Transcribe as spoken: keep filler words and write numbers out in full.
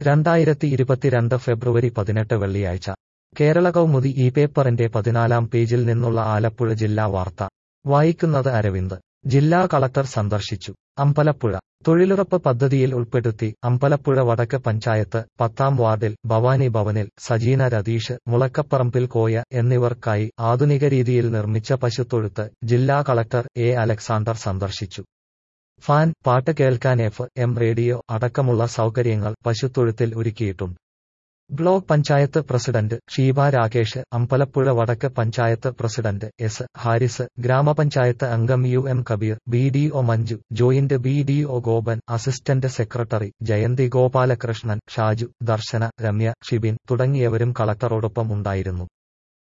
രണ്ടായിരത്തി ഇരുപത്തിരണ്ട് ഫെബ്രുവരി പതിനെട്ട് വെള്ളിയാഴ്ച കേരള കൗമുദി ഈ പേപ്പറിന്റെ പതിനാലാം പേജിൽ നിന്നുള്ള ആലപ്പുഴ ജില്ലാ വാർത്ത വായിക്കുന്നത് അരവിന്ദ്. ജില്ലാ കളക്ടർ സന്ദർശിച്ചു അമ്പലപ്പുഴ. തൊഴിലുറപ്പ് പദ്ധതിയിൽ ഉൾപ്പെടുത്തി അമ്പലപ്പുഴ വടക്ക് പഞ്ചായത്ത് പത്താം വാർഡിൽ ഭവാനി ഭവനിൽ സജീന രതീഷ്, മുളക്കപ്പറമ്പിൽ കോയ എന്നിവർക്കായി ആധുനിക രീതിയിൽ നിർമ്മിച്ച പശുത്തൊഴുത്ത് ജില്ലാ കളക്ടർ എ അലക്സാണ്ടർ സന്ദർശിച്ചു. ഫാൻ, പാട്ട് കേൾക്കാൻ എഫ് എം റേഡിയോ അടക്കമുള്ള സൗകര്യങ്ങൾ പശുത്തൊഴുത്തിൽ ഒരുക്കിയിട്ടുണ്ട്. ബ്ലോക്ക് പഞ്ചായത്ത് പ്രസിഡന്റ് ഷീബ രാകേഷ്, അമ്പലപ്പുഴ വടക്ക് പഞ്ചായത്ത് പ്രസിഡന്റ് എസ് ഹാരിസ്, ഗ്രാമപഞ്ചായത്ത് അംഗം U M Kabeer, B D O Manju, joint B D O Gopan, assistant secretary Jayanthi Gopalakrishnan, Shaju, Darshana, Ramya, Shibin തുടങ്ങിയവരും കളക്ടറോടൊപ്പം ഉണ്ടായിരുന്നു.